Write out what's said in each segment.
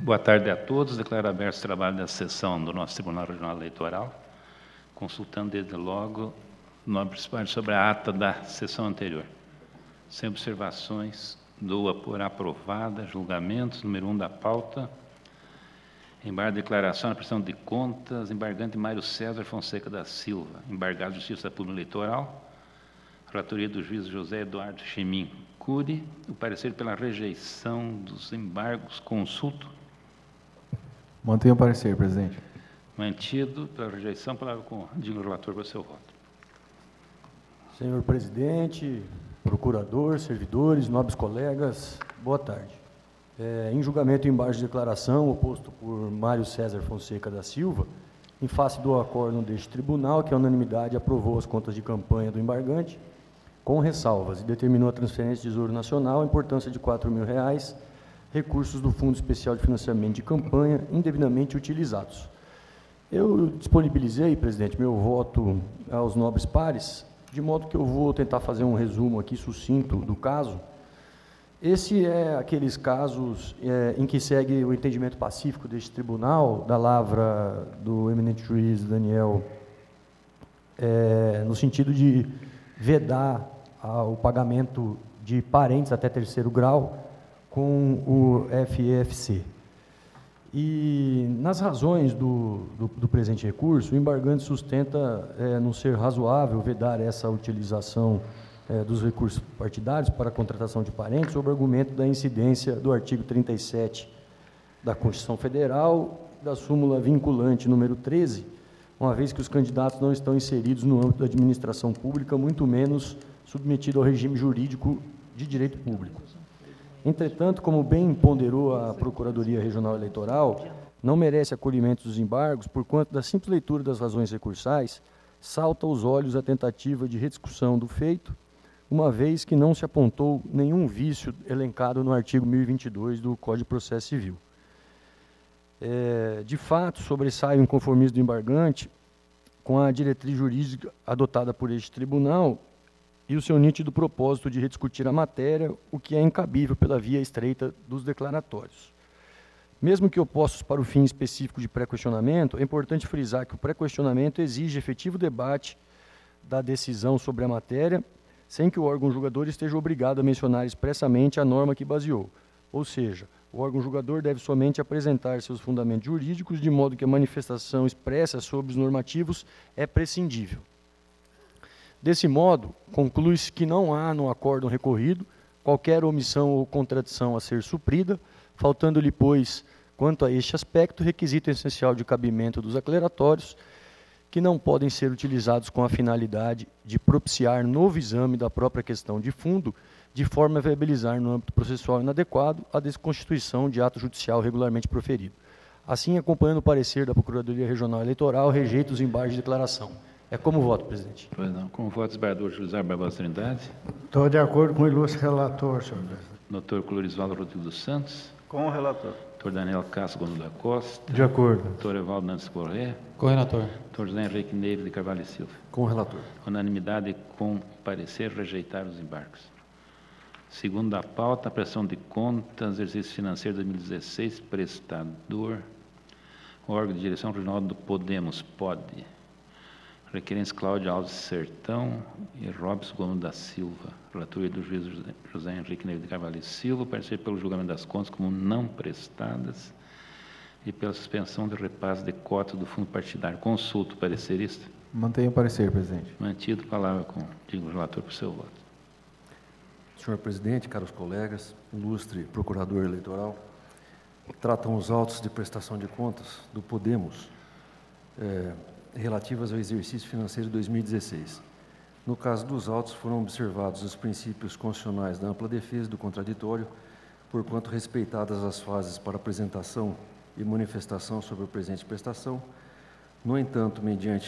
Boa tarde a todos. Declaro aberto o trabalho da sessão do nosso Tribunal Regional Eleitoral, consultando desde logo nobres partes sobre a ata da sessão anterior. Sem observações, dou-a por aprovada. Julgamentos. Número 1 da pauta. Embargo de declaração na prestação de contas. Embargante Mário César Fonseca da Silva. Embargado de Justiça Pública Eleitoral. Relatoria do juiz José Eduardo Chemin Cury. O parecer pela rejeição dos embargos. Consulto. Mantenho o parecer, presidente. Mantido. Pela rejeição, palavra com o digno relator para o seu voto. Senhor presidente, procurador, servidores, nobres colegas, boa tarde. Em julgamento e embargo de declaração, oposto por Mário César Fonseca da Silva, em face do acórdão deste tribunal, que a unanimidade aprovou as contas de campanha do embargante, com ressalvas, e determinou a transferência de Tesouro Nacional, a importância de R$ 4.000, recursos do Fundo Especial de Financiamento de Campanha, indevidamente utilizados. Eu disponibilizei, presidente, meu voto aos nobres pares, de modo que eu vou tentar fazer um resumo aqui sucinto do caso. Esse é aqueles casos em que segue o entendimento pacífico deste tribunal, da lavra do eminente juiz Daniel, no sentido de vedar o pagamento de parentes até terceiro grau com o FEFC. E, nas razões do presente recurso, o embargante sustenta não ser razoável vedar essa utilização dos recursos partidários para a contratação de parentes, sob o argumento da incidência do artigo 37 da Constituição Federal, da súmula vinculante número 13, uma vez que os candidatos não estão inseridos no âmbito da administração pública, muito menos submetido ao regime jurídico de direito público. Entretanto, como bem ponderou a Procuradoria Regional Eleitoral, não merece acolhimento dos embargos, porquanto, da simples leitura das razões recursais, salta aos olhos a tentativa de rediscussão do feito, uma vez que não se apontou nenhum vício elencado no artigo 1022 do Código de Processo Civil. De fato, sobressai o inconformismo do embargante com a diretriz jurídica adotada por este tribunal e o seu nítido propósito de rediscutir a matéria, o que é incabível pela via estreita dos declaratórios. Mesmo que opostos para o fim específico de pré-questionamento, é importante frisar que o pré-questionamento exige efetivo debate da decisão sobre a matéria, sem que o órgão julgador esteja obrigado a mencionar expressamente a norma que baseou. Ou seja, o órgão julgador deve somente apresentar seus fundamentos jurídicos, de modo que a manifestação expressa sobre os normativos é prescindível. Desse modo, conclui-se que não há no acórdão recorrido qualquer omissão ou contradição a ser suprida, faltando-lhe, pois, quanto a este aspecto, requisito essencial de cabimento dos aclaratórios, que não podem ser utilizados com a finalidade de propiciar novo exame da própria questão de fundo, de forma a viabilizar, no âmbito processual inadequado, a desconstituição de ato judicial regularmente proferido. Assim, acompanhando o parecer da Procuradoria Regional Eleitoral, rejeita os embargos de declaração. É como voto, presidente. Pois não. Com o voto, desembargador José Barbosa Trindade. Estou de acordo com o ilustre relator, senhor presidente. Doutor Clorisvaldo Rodrigues dos Santos. Com o relator. Doutor Daniel Castro Gomes da Costa. De acordo. Doutor Evaldo Nantes Corrêa. Com o relator. Doutor José Henrique Neves de Carvalho e Silva. Com o relator. Unanimidade com parecer rejeitar os embargos. Segundo a pauta, a prestação de contas, exercício financeiro 2016, prestador, órgão de direção regional do Podemos, POD. Requerentes Cláudio Alves Sertão e Robson Gomes da Silva. Relatoria do juiz José Henrique Neves de Carvalho e Silva, parecer pelo julgamento das contas como não prestadas e pela suspensão de repasse de cota do fundo partidário. Consulto, parecerista. Mantenho o parecer, presidente. Mantido, palavra com o digno relator por seu voto. Senhor presidente, caros colegas, ilustre procurador eleitoral, tratam os autos de prestação de contas do Podemos, relativas ao exercício financeiro de 2016. No caso dos autos, foram observados os princípios constitucionais da ampla defesa do contraditório, porquanto respeitadas as fases para apresentação e manifestação sobre a presente prestação. No entanto,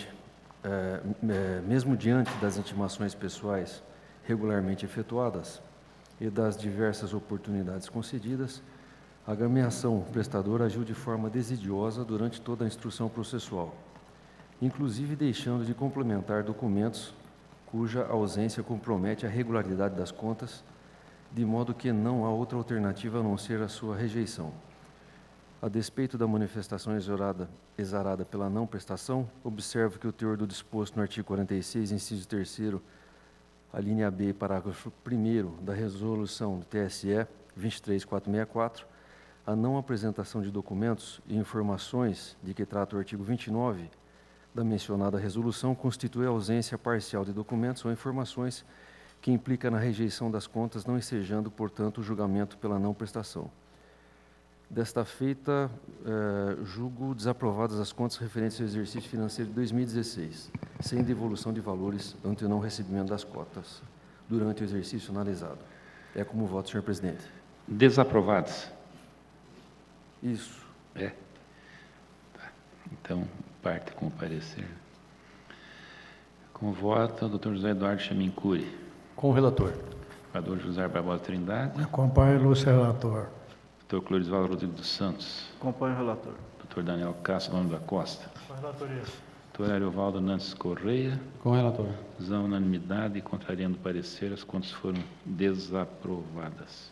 mesmo diante das intimações pessoais regularmente efetuadas e das diversas oportunidades concedidas, a agremiação prestadora agiu de forma desidiosa durante toda a instrução processual, inclusive deixando de complementar documentos cuja ausência compromete a regularidade das contas, de modo que não há outra alternativa a não ser a sua rejeição. A despeito da manifestação exarada pela não prestação, observo que o teor do disposto no artigo 46, inciso 3º, a linha B, parágrafo 1º da resolução do TSE 23464, a não apresentação de documentos e informações de que trata o artigo 29 da mencionada resolução constitui a ausência parcial de documentos ou informações que implica na rejeição das contas, não ensejando, portanto, o julgamento pela não prestação. Desta feita, julgo desaprovadas as contas referentes ao exercício financeiro de 2016, sem devolução de valores ante o não recebimento das cotas durante o exercício analisado. É como voto, senhor presidente. Desaprovadas? Isso. É? Tá. Então, parte com o parecer. Com voto, o doutor José Eduardo Chamincuri. Com o relator. Vereador José Barbosa Trindade. Acompanho o ilustre relator. Doutor Clorisvaldo Rodrigues dos Santos. Acompanho o relator. Doutor Daniel Castro Gomes da Costa. Com relatoria. Doutor Ariovaldo Nantes Correia. Com o relator. Zão unanimidade e contrariando o parecer, as contas foram desaprovadas.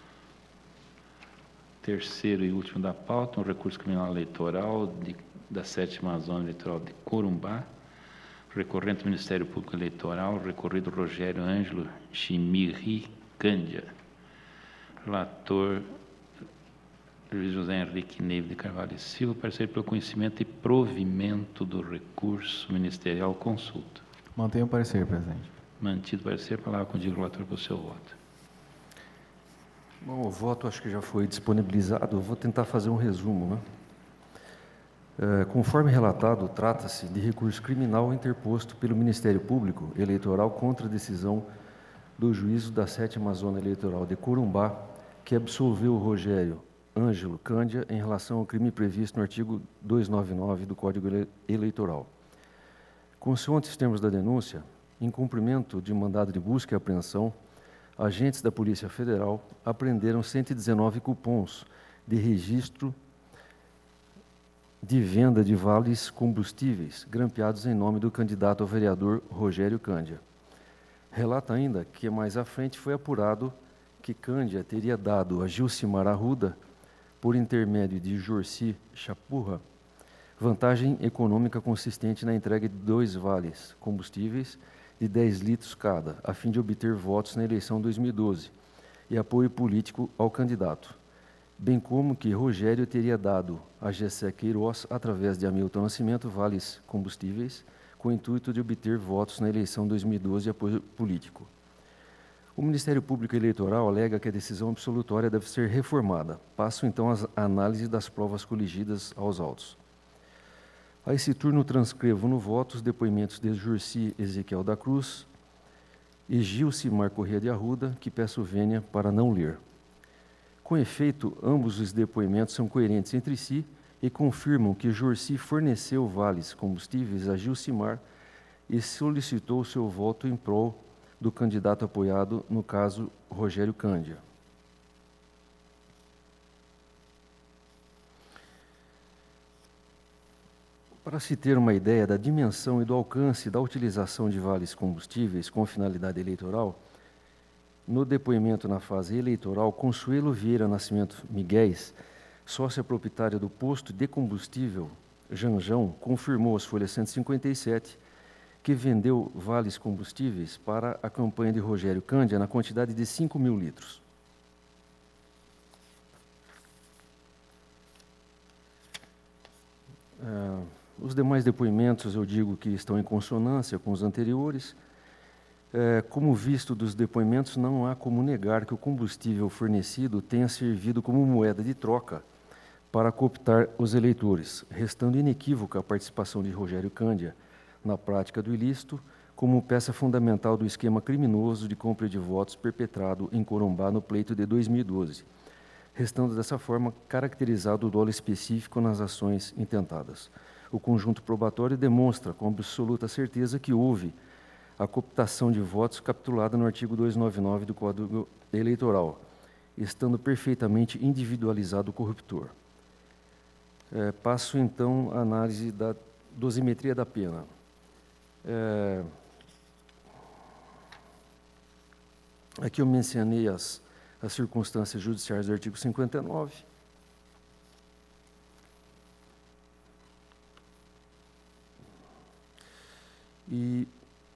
Terceiro e último da pauta, um recurso criminal eleitoral da 7ª Zona Eleitoral de Corumbá, recorrente do Ministério Público Eleitoral, recorrido Rogério Ângelo Chimiri Cândia. Relator Luiz José Henrique Neiva de Carvalho e Silva, parecer pelo conhecimento e provimento do recurso ministerial consulta. Mantenho o parecer, presidente. Mantido o parecer, palavra contigo, relator, para o seu voto. Bom, o voto acho que já foi disponibilizado, eu vou tentar fazer um resumo, né? Conforme relatado, trata-se de recurso criminal interposto pelo Ministério Público Eleitoral contra a decisão do juízo da 7ª Zona Eleitoral de Corumbá, que absolveu o Rogério Ângelo Cândia em relação ao crime previsto no artigo 299 do Código Eleitoral. Consoante os termos da denúncia, em cumprimento de mandado de busca e apreensão, agentes da Polícia Federal apreenderam 119 cupons de registro de venda de vales combustíveis grampeados em nome do candidato a vereador Rogério Cândia. Relata ainda que mais à frente foi apurado que Cândia teria dado a Gilcimar Arruda, por intermédio de Jorci Chapurra, vantagem econômica consistente na entrega de 2 vales combustíveis de 10 litros cada, a fim de obter votos na eleição 2012 e apoio político ao candidato, bem como que Rogério teria dado a Gessé Queiroz, através de Hamilton Nascimento, vales combustíveis, com o intuito de obter votos na eleição 2012 e apoio político. O Ministério Público Eleitoral alega que a decisão absolutória deve ser reformada. Passo então às análises das provas coligidas aos autos. A esse turno transcrevo no voto os depoimentos de Jurci Ezequiel da Cruz e Gilcimar Corrêa de Arruda, que peço vênia para não ler. Com efeito, ambos os depoimentos são coerentes entre si e confirmam que Jurci forneceu vales combustíveis a Gilcimar e solicitou seu voto em prol do candidato apoiado, no caso, Rogério Cândia. Para se ter uma ideia da dimensão e do alcance da utilização de vales combustíveis com finalidade eleitoral, no depoimento na fase eleitoral, Consuelo Vieira Nascimento Miguéis, sócia proprietária do posto de combustível Janjão, confirmou às folhas 157 que vendeu vales combustíveis para a campanha de Rogério Cândia na quantidade de 5.000 litros. Os demais depoimentos, eu digo que estão em consonância com os anteriores. Como visto dos depoimentos, não há como negar que o combustível fornecido tenha servido como moeda de troca para cooptar os eleitores, restando inequívoca a participação de Rogério Cândia na prática do ilícito, como peça fundamental do esquema criminoso de compra de votos perpetrado em Corumbá no pleito de 2012, restando dessa forma caracterizado o dolo específico nas ações intentadas. O conjunto probatório demonstra com absoluta certeza que houve a cooptação de votos capitulada no artigo 299 do Código Eleitoral, estando perfeitamente individualizado o corruptor. Passo então à análise da dosimetria da pena. Aqui eu mencionei as circunstâncias judiciais do artigo 59. E,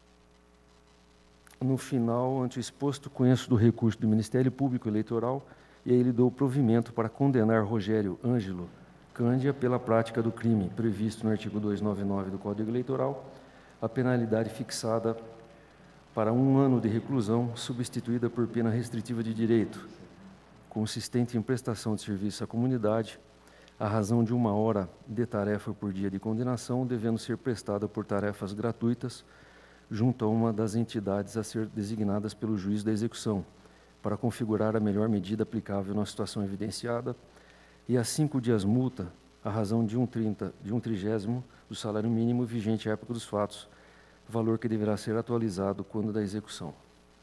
no final, ante o exposto, conheço do recurso do Ministério Público Eleitoral e aí lhe dou provimento para condenar Rogério Ângelo Cândia pela prática do crime previsto no artigo 299 do Código Eleitoral, a penalidade fixada para 1 ano de reclusão, substituída por pena restritiva de direito, consistente em prestação de serviço à comunidade, à razão de 1 hora de tarefa por dia de condenação, devendo ser prestada por tarefas gratuitas junto a uma das entidades a ser designadas pelo juiz da execução, para configurar a melhor medida aplicável na situação evidenciada, e a 5 dias multa, à razão de 1/30 do salário mínimo vigente à época dos fatos, valor que deverá ser atualizado quando da execução.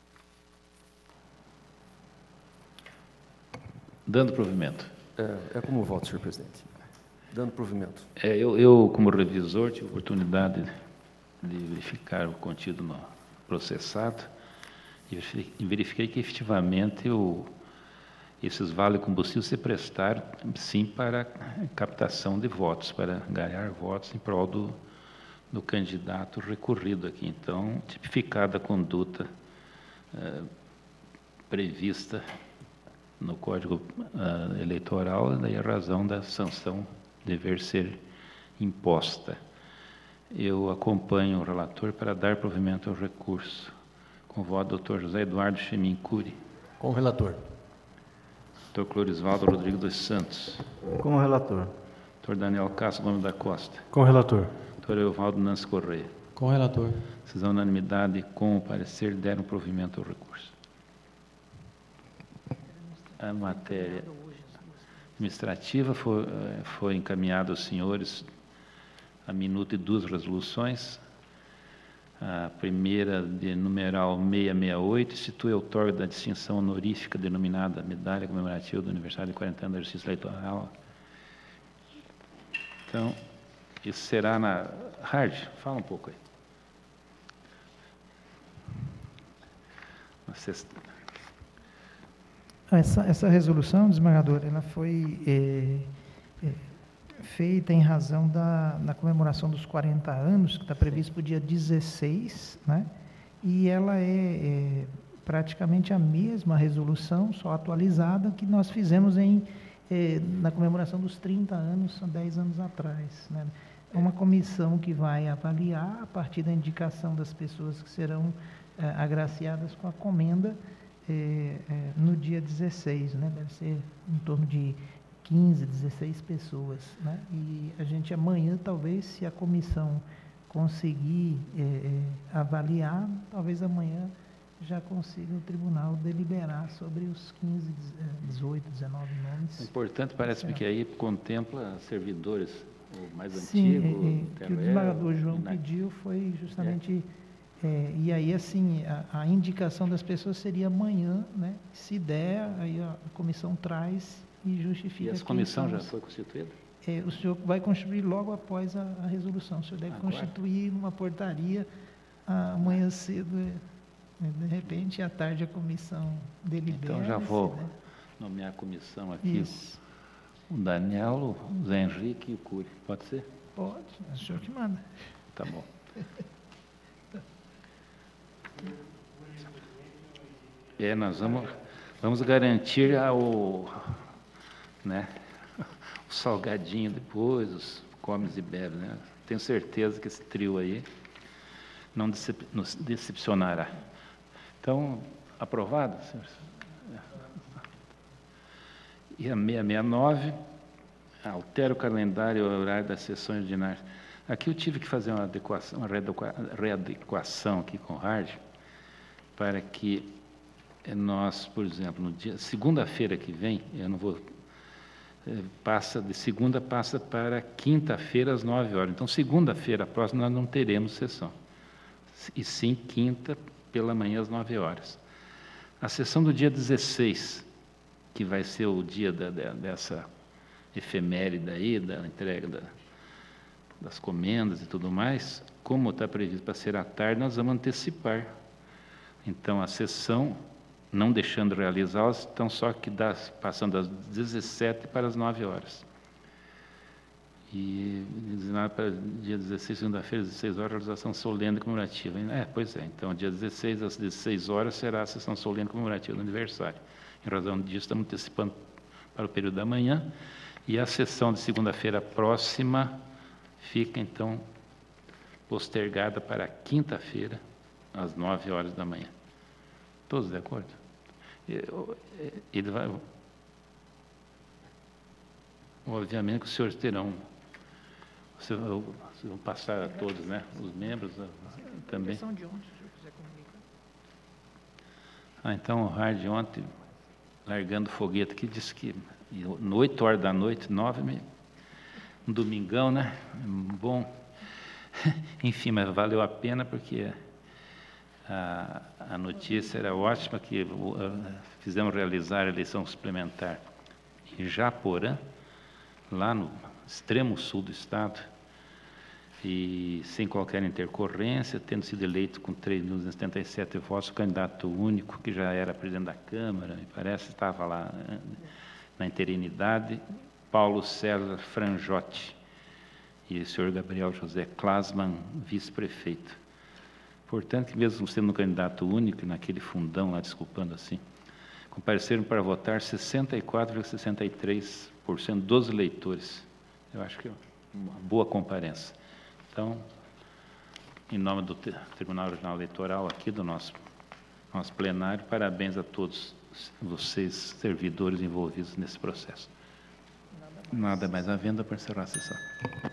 Dando provimento. É como voto, senhor presidente. Dando provimento. Eu, como revisor, tive a oportunidade de verificar o contido no processado e verifiquei que, efetivamente, esses vale-combustíveis se prestaram, sim, para captação de votos, para ganhar votos em prol do candidato recorrido aqui. Então, tipificada a conduta prevista no Código Eleitoral, daí a razão da sanção dever ser imposta. Eu acompanho o relator para dar provimento ao recurso. Com o voto do Dr. José Eduardo Chemincuri. Com o relator. Dr. Clorisvaldo Rodrigues dos Santos. Com o relator. Dr. Daniel Castro Gomes da Costa. Com o relator. Dr. Evaldo Nancy Correia. Com o relator. Decisão unanimidade com o parecer, deram provimento ao recurso. A matéria administrativa foi encaminhada aos senhores a minuta e 2 resoluções. A primeira, de numeral 668, institui e outorga da distinção honorífica denominada Medalha Comemorativa do Aniversário de 40 anos da Justiça Eleitoral. Então, isso será na... Hard, fala um pouco aí. Na sexta... Essa resolução, desembargador, ela foi feita em razão da comemoração dos 40 anos, que está previsto para o dia 16, né? E ela é praticamente a mesma resolução, só atualizada, que nós fizemos na comemoração dos 30 anos, há 10 anos atrás, né? É uma comissão que vai avaliar, a partir da indicação das pessoas que serão agraciadas com a comenda no dia 16, né? Deve ser em torno de 15, 16 pessoas, né? E a gente amanhã, talvez, se a comissão conseguir avaliar, talvez amanhã já consiga o tribunal deliberar sobre os 15, 18, 19 nomes. É importante, parece-me que aí contempla servidores, o mais Sim, antigo. que o desembargador João pediu foi justamente... e aí, assim, a indicação das pessoas seria amanhã, né? Se der, aí a comissão traz e justifica. E essa comissão já foi constituída? O senhor vai constituir logo após a resolução. O senhor deve constituir numa portaria amanhã cedo, de repente, à tarde a comissão delibera. Então, já vou nomear a comissão aqui. Isso. O Daniel, o Zé Henrique e o Cury. Pode ser? Pode, é o senhor que manda. Tá bom. Nós vamos garantir o salgadinho depois, os comes e bebes, né? Tenho certeza que esse trio aí não nos decepcionará. Então, aprovado, senhores? E a 669, altera o calendário e o horário das sessões ordinárias. Aqui eu tive que fazer uma readequação aqui com o Hard, para que nós, por exemplo, no dia segunda-feira que vem, eu não vou... de segunda passa para quinta-feira às 9 horas. Então, segunda-feira próxima nós não teremos sessão. E sim, quinta pela manhã às 9 horas. A sessão do dia 16, que vai ser o dia dessa efeméride aí, da entrega das comendas e tudo mais, como está previsto para ser à tarde, nós vamos antecipar. Então, a sessão, não deixando realizá-las, então só que passando das 17 para as 9 horas. E designado para dia 16, segunda-feira, às 16 horas, realização solene comemorativa. Pois é, então, dia 16, às 16 horas, será a sessão solene comemorativa do aniversário. Em razão disso, estamos antecipando para o período da manhã, e a sessão de segunda-feira próxima fica, então, postergada para quinta-feira, às 9 horas da manhã. Todos de acordo? Ele vai... Obviamente que os senhores terão... Vocês vão passar a todos, né? Os membros também. De ontem, se eu quiser comunicar. Então, o Hard ontem, largando foguete aqui, disse que no 8 horas da noite, 9, um domingão, né? Bom, enfim, mas valeu a pena porque a notícia era ótima, que fizemos realizar a eleição suplementar em Japorã, lá no extremo sul do estado, e sem qualquer intercorrência, tendo sido eleito com 3.077 votos, o candidato único, que já era presidente da Câmara, me parece, estava lá na interinidade, Paulo César Franjotti, e o senhor Gabriel José Klasman, vice-prefeito. Portanto, que mesmo sendo um candidato único, naquele fundão lá, desculpando assim, compareceram para votar 64,63% dos eleitores. Eu acho que é uma boa comparença. Então, em nome do Tribunal Regional Eleitoral, aqui do nosso plenário, parabéns a todos vocês, servidores envolvidos nesse processo. Nada mais à venda para encerrar a sessão.